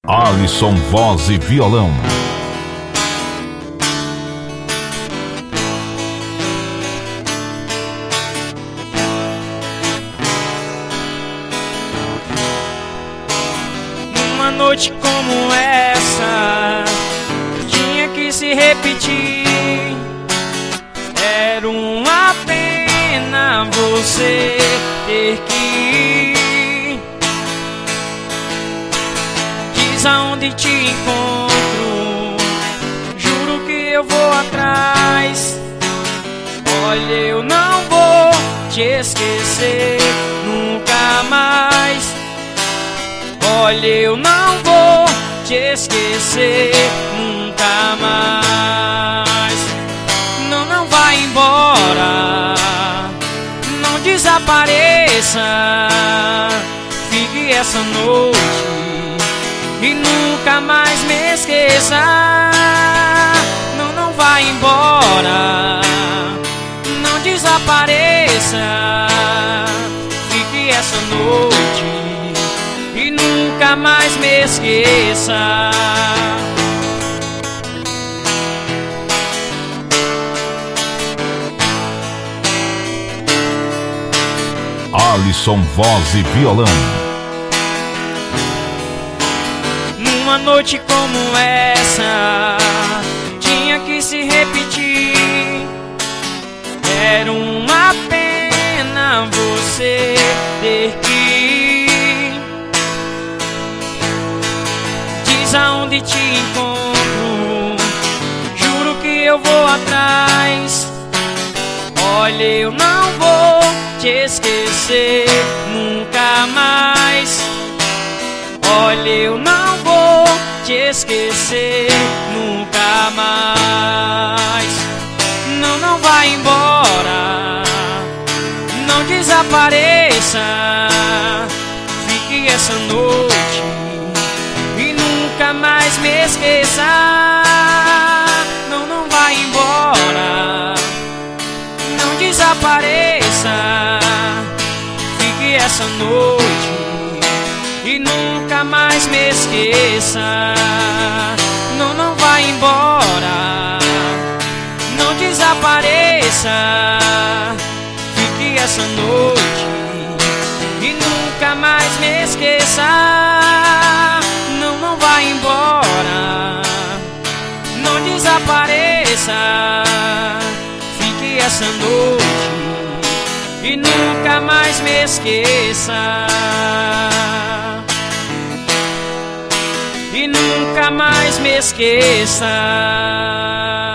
Alisson, voz e violão. Uma noite como essa tinha que se repetir. Era uma pena você ter que ir. Diz aonde te encontro, juro que eu vou atrás. Olha, eu não vou te esquecer nunca mais. Olha, eu não vou te esquecer nunca mais. Não, não vai embora, não desapareça. Fique essa noite e nunca mais me esqueça. Não, não vai embora, não desapareça. Fique essa noite e nunca mais me esqueça. Alisson, voz e violão. Numa noite como essa tinha que se repetir. Era uma pena você ter que ir. Diz aonde te encontro, juro que eu vou atrás. Olha, eu não vou te esquecer nunca mais. Olha, eu não vou te esquecer nunca mais. Não, não vai embora, não desapareça. Fique essa noite e nunca mais me esqueça. Não, não vai embora, não desapareça. Fique essa noite e nunca mais me esqueça. Não, não vai embora, não desapareça. Fique essa noite e nunca mais me esqueça. Não, não vai embora, não desapareça. Fique essa noite e nunca mais me esqueça. E nunca mais me esqueça.